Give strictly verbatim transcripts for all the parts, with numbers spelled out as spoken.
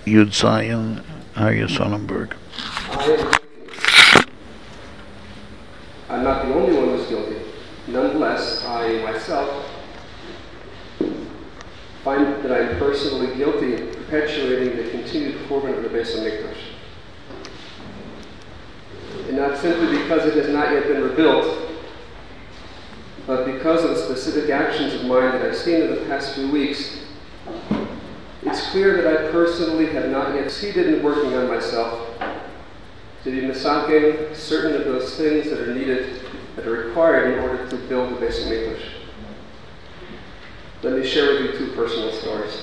Yud Zion, Arya Sonnenberg. I, I'm not the only one who's guilty. Nonetheless, I myself find that I'm personally guilty of perpetuating the continued korban of the Beis HaMikdash. And not simply because it has not yet been rebuilt, but because of the specific actions of mine that I've seen in the past few weeks. It's clear that I personally have not yet succeeded in working on myself to be misaking certain of those things that are needed, that are required in order to build the Beis HaMikdash. Let me share with you two personal stories.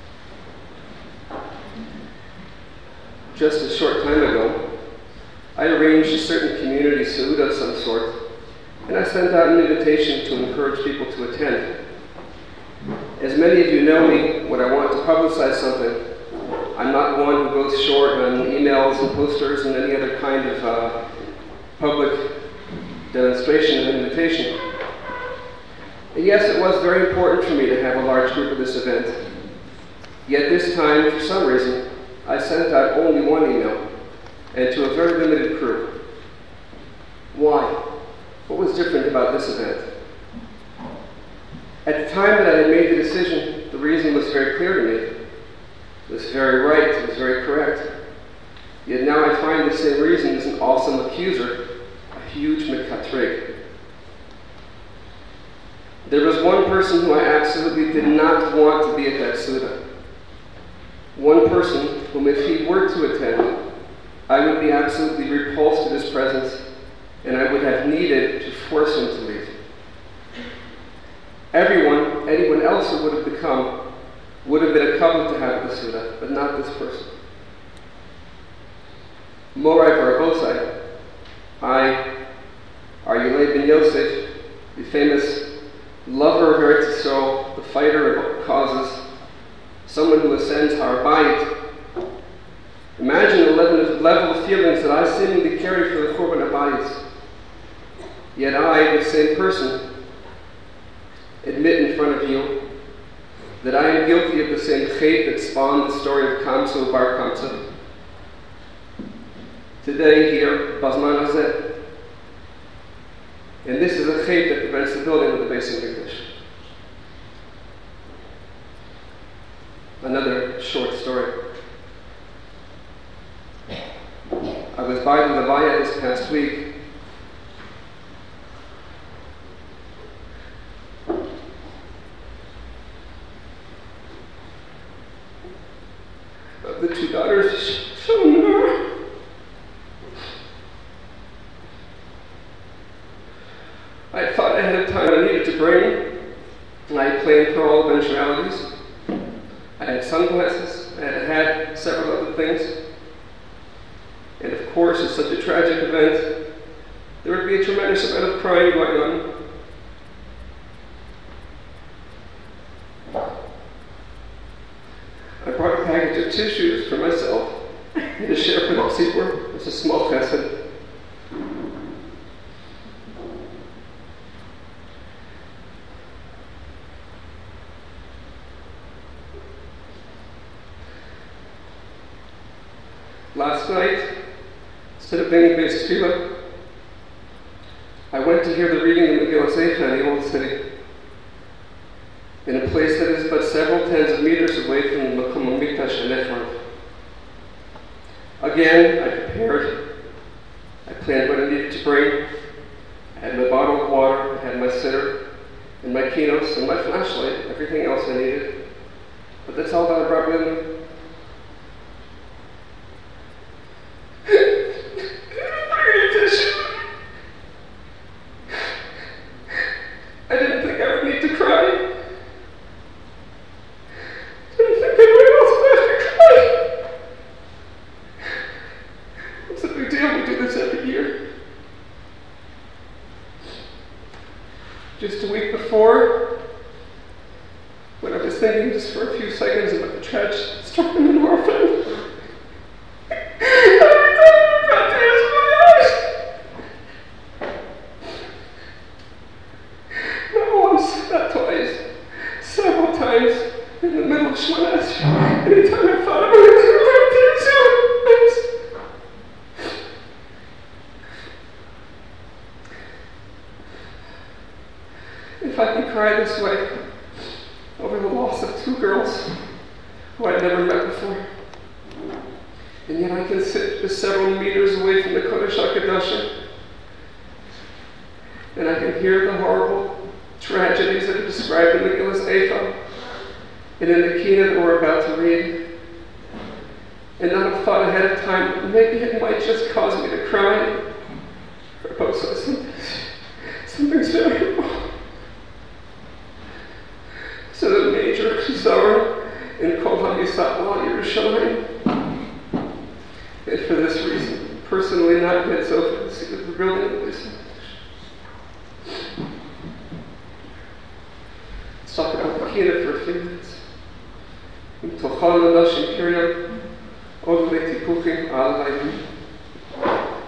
Just a short time ago, I arranged a certain community seudah of some sort, and I sent out an invitation to encourage people to attend. As many of you know me, when I want to publicize something, I'm not one who goes short on emails and posters and any other kind of uh, public demonstration of invitation. And yes, it was very important for me to have a large group at this event. Yet this time, for some reason, I sent out only one email, and to a very limited crew. Why? What was different about this event? At the time that I had made the decision, the reason was very clear to me. It was very right, it was very correct. Yet now I find the same reason is an awesome accuser, a huge mekatrig. There was one person who I absolutely did not want to be at that seudah. One person whom, if he were to attend, I would be absolutely repulsed at his presence, and I would have needed to force him to leave. Everyone, anyone else who would have become, would have been a couple to have at the seudah, but not this person. Morai Barabosai, I, Aryeh ben Yosef, the famous lover of Eretz Yisrael, the fighter of causes, someone who ascends Har Bayit. Imagine the level of, level of feelings that I seemingly carry for the Korban HaBayis. Yet I, the same person, admit in front of you that I am guilty of the same chet that spawned the story of Kamsa Bar Kamsa. Today, here, Bazman Hazeh. And this is a chet that prevents the building of the Beis HaMikdash. Another short story. I was by the Levaya this past week. Of the two daughters, Shomar. I thought ahead of time I needed to bring, and I planned for all eventualities. I had sunglasses, I had had several other things. And of course, it's such a tragic event, there would be a tremendous amount of crying going on. I brought a package of tissues for myself and to share for the tzibur. It's a small chesed. Last night, instead of being based tefillah, I went to hear the reading of Megillas Eicha in the Old City, in a place that is but several tens of meters away from the Makom HaMikdash and Ephraim. Again, I prepared. I planned what I needed to bring. I had my bottle of water, I had my sitter, and my kinos, and my flashlight, everything else I needed. But that's all that I brought with me. I didn't think I would need to cry. I didn't think anyone else would have to cry. What's the big deal? We do this every year. Just a week before, when I was thinking just for a few seconds about the tragedy that struck me in the orphan, in the middle of Shmonas, anytime I thought about it, loss of two girls who I'd never met before. And yet I can sit just several meters away from the Kodesh HaKadoshim, and I can hear the horrible tragedies that are described in the Megillas Eicha and in the Kina that we're about to read, and not have thought ahead of time, maybe it might just cause me to cry for both sides. Something's very wrong. So the major Zara in Kol HaMisat L'Al Yerushalayim, and for this reason, personally not yet so for the seat of the building of this. Let's talk about the Kina for a few minutes. Im Tochal Nashim Kiryam, Od Le'Tipuchim Al Hayim.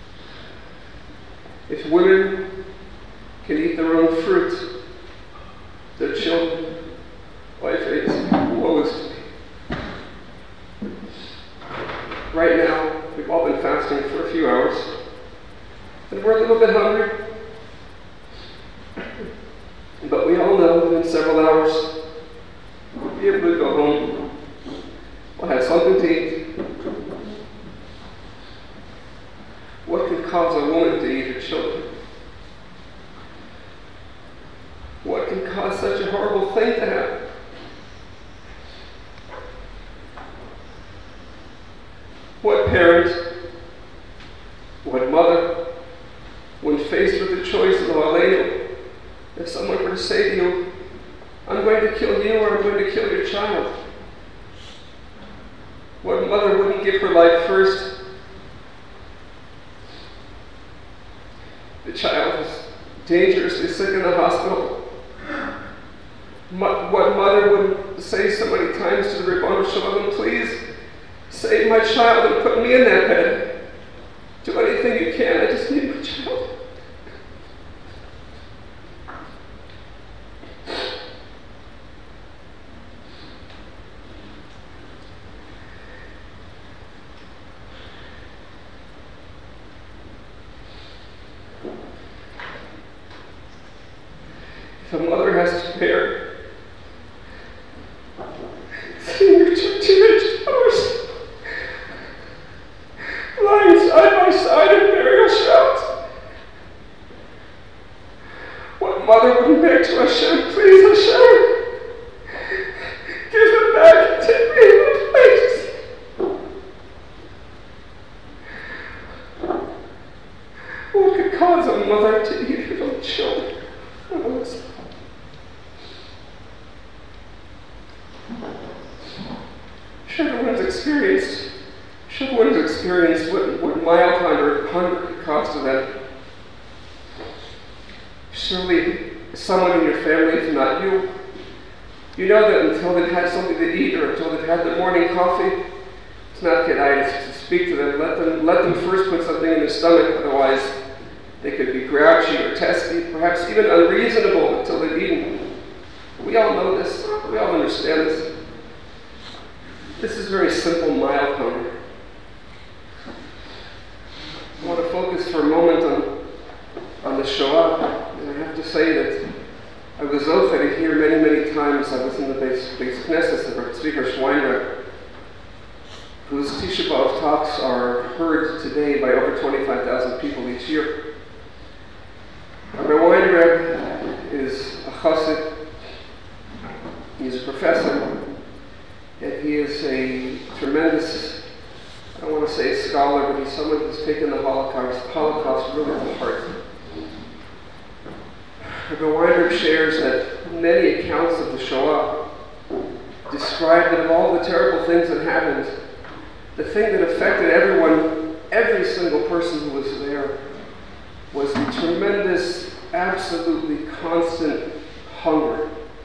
If women can eat their own fruit, their children, life aids, woe is to me. Right now, we've all been fasting for a few hours, and we're a little bit hungry. But we all know that in several hours, we'll be able to go home. We'll have something to eat. What can cause a woman to eat her children? What can cause such a horrible thing to happen? What parent, what mother, when faced with the choice of Aleinu, if someone were to say to you, I'm going to kill you or I'm going to kill your child, what mother wouldn't give her life first? The child is dangerously sick in the hospital. What mother would say so many times to the Ribbon Shalom, please save my child and put me in that bed. Do anything you can, I just need my child. If a mother has to bear seeing your two teenage daughters lying side by side in burial shrouds, what mother wouldn't beg to Hashem, please Hashem, give them back and take me in my place? What could cause a mother to eat her own children? Oh, Everyone's experienced, everyone's experienced what, what mild hunger, hunger could cause to them. Surely, someone in your family, if not you, you know that until they've had something to eat or until they've had their morning coffee, it's not good idea to speak to them. Let them, let them first put something in their stomach, otherwise they could be grouchy or testy, perhaps even unreasonable until they've eaten. We all know this. We all understand this. This is very simple, mild hunger. I want to focus for a moment on, on the Shoah. And I have to say that I was zocher to hear many, many times. I was in the Beis Knesset of our Tzvika Schweinreb, whose Tisha B'Av talks are heard today by over twenty-five thousand people each year. Rabbi Weinreb is a chassid. He's a professor. And he is a tremendous, I don't want to say a scholar, but he's someone who's taken the Holocaust, Holocaust really to heart. Rabbi Weinberg shares that many accounts of the Shoah describe that of all the terrible things that happened, the thing that affected everyone, every single person who was there, was the tremendous, absolutely constant hunger.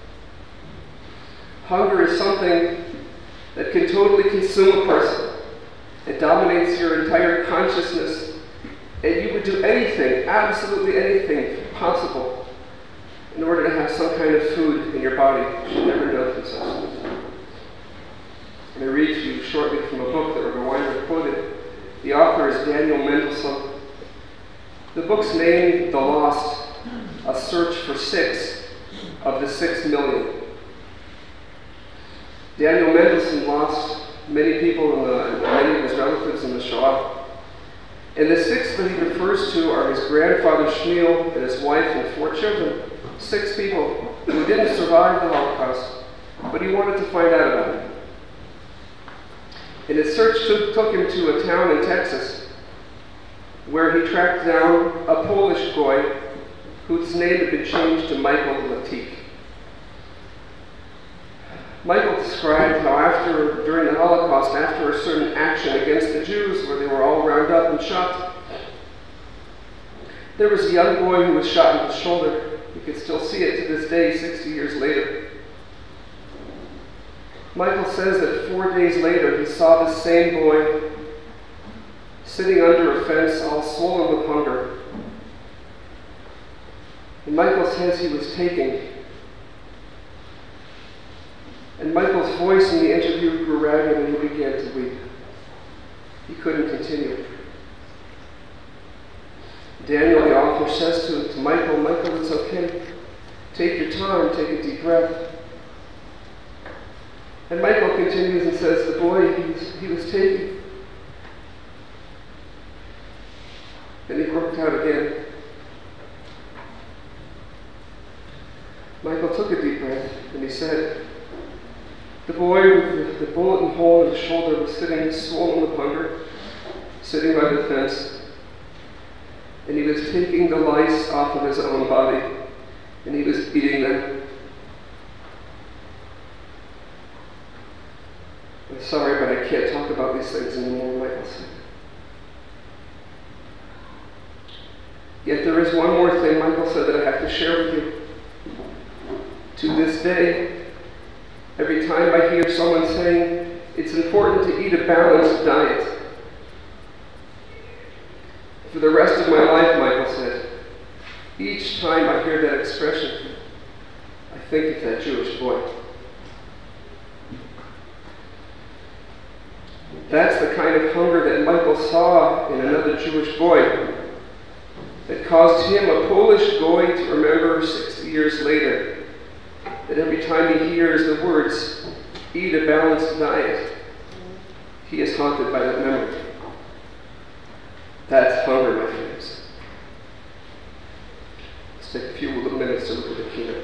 Hunger is something that can totally consume a person. It dominates your entire consciousness, and you would do anything, absolutely anything possible, in order to have some kind of food in your body. You should never know for such. I'm going to read to you shortly from a book that Rabbi Weinberg quoted. The author is Daniel Mendelssohn. The book's named The Lost, A Search for Six of the Six Million. Daniel Mendelsohn lost many people, in the, many of his relatives in the Shoah. And the six that he refers to are his grandfather Shmuel and his wife and four children. Six people who didn't survive the Holocaust, but he wanted to find out about it. And his search took, took him to a town in Texas where he tracked down a Polish boy whose name had been changed to Michael Latik. Michael described how after, during the Holocaust, after a certain action against the Jews where they were all rounded up and shot, there was a young boy who was shot in the shoulder. You can still see it to this day, sixty years later. Michael says that four days later he saw this same boy sitting under a fence all swollen with hunger. And Michael says he was taking. And Michael's voice in the interview grew ragged and he began to weep. He couldn't continue. Daniel, the author, says to, to Michael, Michael, it's okay. Take your time, take a deep breath. And Michael continues and says, the boy he was, he was taking. And he broke out again. Michael took a deep breath and he said, the boy with the, the bullet and hole in his shoulder was sitting swollen with hunger, sitting by the fence. And he was taking the lice off of his own body, and he was eating them. I'm sorry, but I can't talk about these things anymore, Michael said. Yet there is one more thing, Michael said, that I have to share with you. To this day, every time I hear someone saying it's important to eat a balanced diet, for the rest of my life, Michael said, each time I hear that expression, I think of that Jewish boy. That's the kind of hunger that Michael saw in another Jewish boy that caused him, a Polish boy, to remember sixty years later that every time he hears the words, eat a balanced diet, he is haunted by that memory. That's hunger, my friends. Let's take a few little minutes to look at the Kina.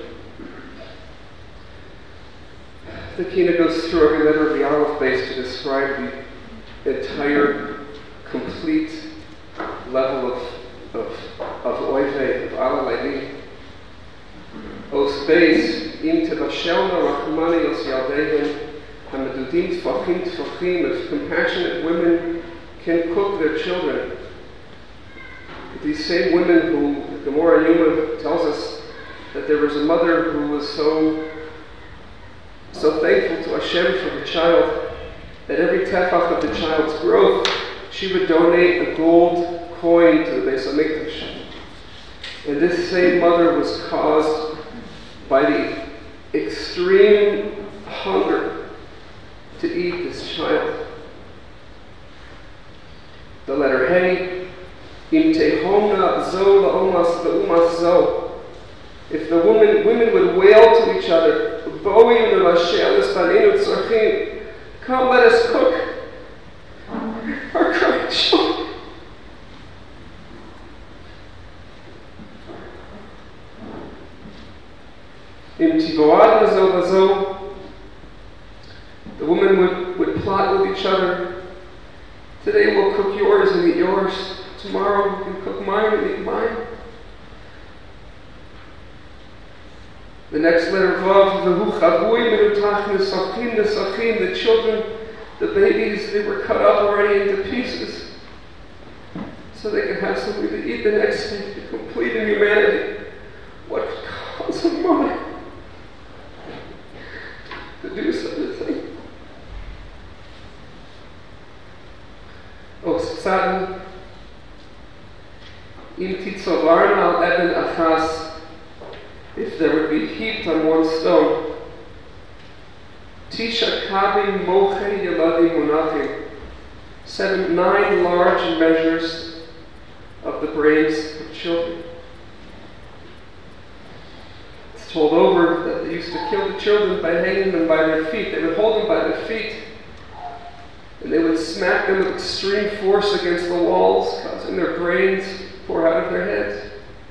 The Kina goes through every letter of the Aleph base to describe the entire, complete level of of of oive, of alalei. Os beis im tevashelna rachmani os yaldehen hamadudim tfachim tfachim. If compassionate women can cook their children, these same women who the Gemara Yuma tells us that there was a mother who was so so thankful to Hashem for the child that every tefach of the child's growth she would donate a gold coin to the Beis HaMikdash. And this same mother was caused by the extreme hunger to eat this child. The letter Hey, Im tehomna zo la'omas la'umas zo. If the women, women would wail to each other, Bo'im l'mashel espaninu tzarchim, come let us cook our crying children. Im tivoad zo lazo, the women would, would plot with each other. Today we'll cook yours and eat yours. Tomorrow you can cook mine and eat mine. The next letter, Vav, the children, the babies, they were cut up already into pieces so they could have something to eat the next day to complete in humanity. What could cause a mother to do such a thing? Oh, Satan. If there would be heaped on one stone, Tisha Kabim Moche Yeladim Munachim, seven, nine large measures of the brains of children. It's told over that they used to kill the children by hanging them by their feet. They would hold them by their feet, and they would smack them with extreme force against the walls, causing their brains to pour out of their heads.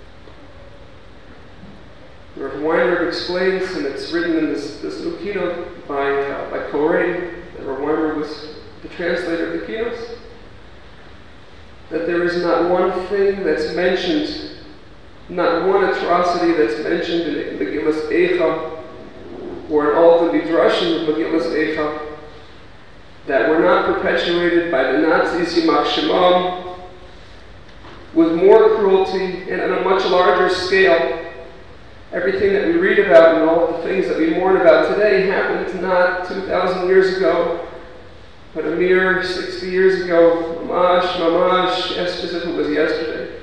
Rav Weinberg explains, and it's written in this, this new keynote by, uh, by Koren, that Rav Weinberg was the translator of the keynotes, that there is not one thing that's mentioned, not one atrocity that's mentioned in Megillas Eicha or in all the Midrashim of Megillas Eicha that were not perpetuated by the Nazis, Yimach Shemam, with more cruelty and on a much larger scale. Everything that we read about and all the things that we mourn about today happened not two thousand years ago, but a mere sixty years ago. Mamash, mamash, as if it was yesterday.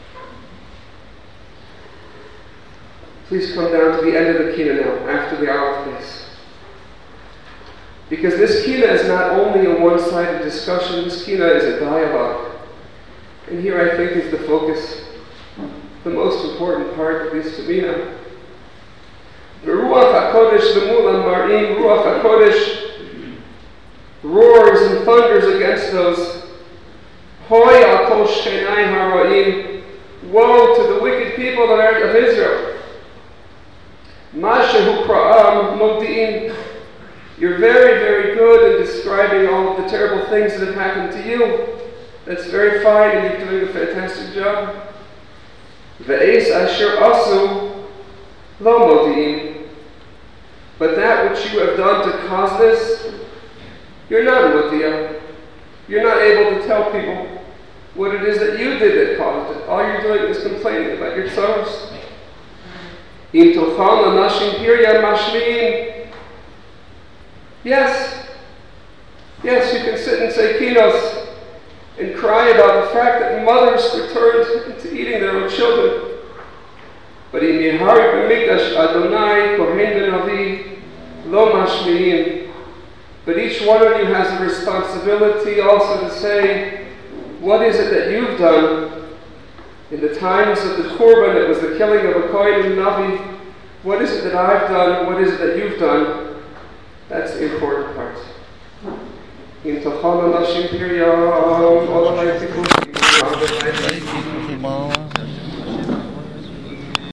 Please come down to the end of the Kina now, after the Aleph base. Because this Kina is not only a one-sided discussion, this Kina is a dialogue. And here I think is the focus, the most important part, at least to me now. The Ruach HaKodesh, the Mulam Marim, Ruach HaKodesh, roars and thunders against those. Hoi al kol shchenai haraim, woe to the wicked people that are of Israel. Mashehu kra'am modi'im, you're very, very good in describing all of the terrible things that have happened to you. That's very fine, and you're doing a fantastic job. Ve'es asher asu lo modi'im, but that which you have done to cause this, you're not modi'ah. You're not able to tell people what it is that you did that caused it. All you're doing is complaining about your sorrows. Im tocham anashim pirya mashlim. Yes, yes, you can sit and say kinos and cry about the fact that mothers returned to eating their own children. But im yehari b'mikdash Adonai kohen v'navi lo mashmiim. But each one of you has a responsibility also to say, what is it that you've done in the times of the Khurban? It was the killing of a Kohen and Navi. What is it that I've done? What is it that you've done? That's the important part. In Tachana Nashim Piryam, all of my people.